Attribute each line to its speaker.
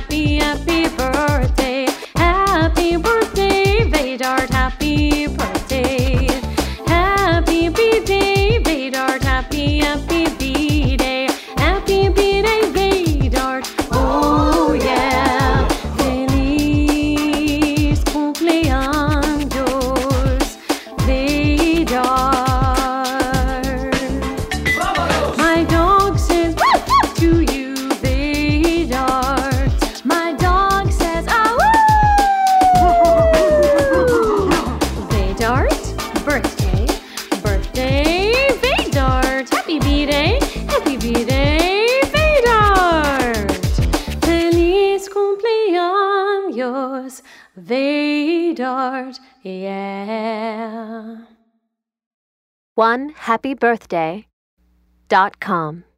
Speaker 1: happy, happy birthday. Happy birthday, Vedart, happy birthday. Happy B-Day, Vedart, happy, happy B-Day. Happy B-Day, Vedart, oh yeah. Feliz cumpleaños, Vedart. My dog says to you, Vedart. My dog says, ah, woo! Vedart, birthday, birthday, Vedart. Happy B-Day, Vedart. Feliz cumpleaños, Vedart, yeah.
Speaker 2: OneHappyBirthday.com